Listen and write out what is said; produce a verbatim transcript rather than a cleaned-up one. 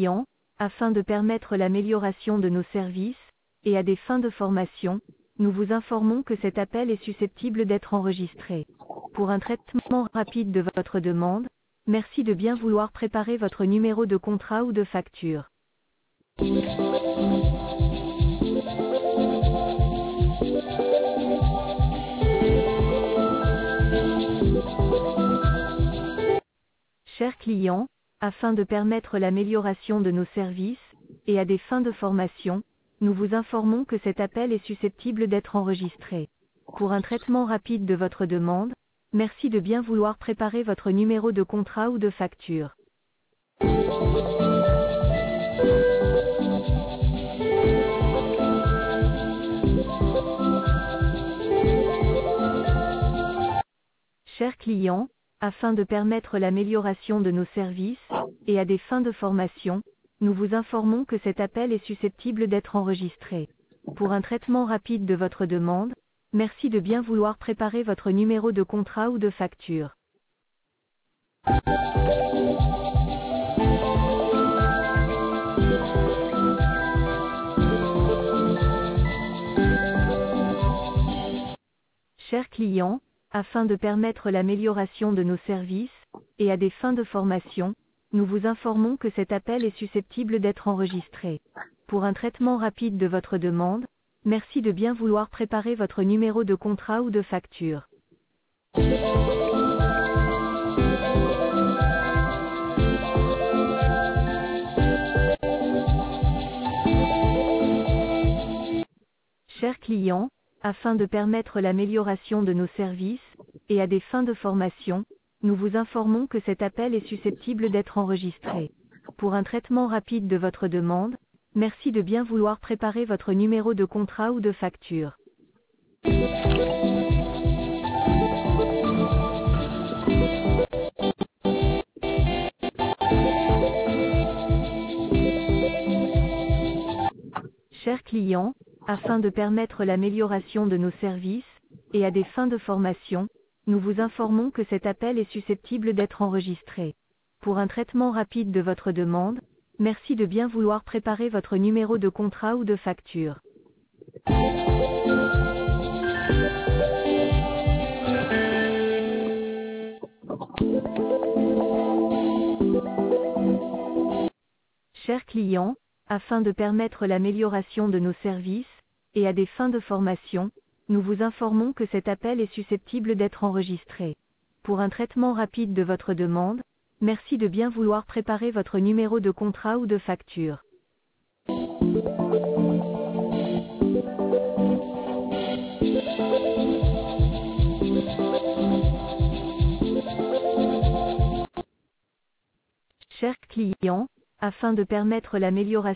clients, afin de permettre l'amélioration de nos services, et à des fins de formation, nous vous informons que cet appel est susceptible d'être enregistré. Pour un traitement rapide de votre demande, merci de bien vouloir préparer votre numéro de contrat ou de facture. Chers clients, afin de permettre l'amélioration de nos services, et à des fins de formation, nous vous informons que cet appel est susceptible d'être enregistré. Pour un traitement rapide de votre demande, merci de bien vouloir préparer votre numéro de contrat ou de facture. Chers clients, afin de permettre l'amélioration de nos services, et à des fins de formation, nous vous informons que cet appel est susceptible d'être enregistré. Pour un traitement rapide de votre demande, merci de bien vouloir préparer votre numéro de contrat ou de facture. Chers clients, afin de permettre l'amélioration de nos services, et à des fins de formation, nous vous informons que cet appel est susceptible d'être enregistré. Pour un traitement rapide de votre demande, merci de bien vouloir préparer votre numéro de contrat ou de facture. Chers clients, afin de permettre l'amélioration de nos services, et à des fins de formation, nous vous informons que cet appel est susceptible d'être enregistré. Pour un traitement rapide de votre demande, merci de bien vouloir préparer votre numéro de contrat ou de facture. Chers clients, afin de permettre l'amélioration de nos services, et à des fins de formation, nous vous informons que cet appel est susceptible d'être enregistré. Pour un traitement rapide de votre demande, merci de bien vouloir préparer votre numéro de contrat ou de facture. Chers clients, afin de permettre l'amélioration de nos services, et à des fins de formation, nous vous informons que cet appel est susceptible d'être enregistré. Pour un traitement rapide de votre demande, merci de bien vouloir préparer votre numéro de contrat ou de facture. Chers clients, afin de permettre l'amélioration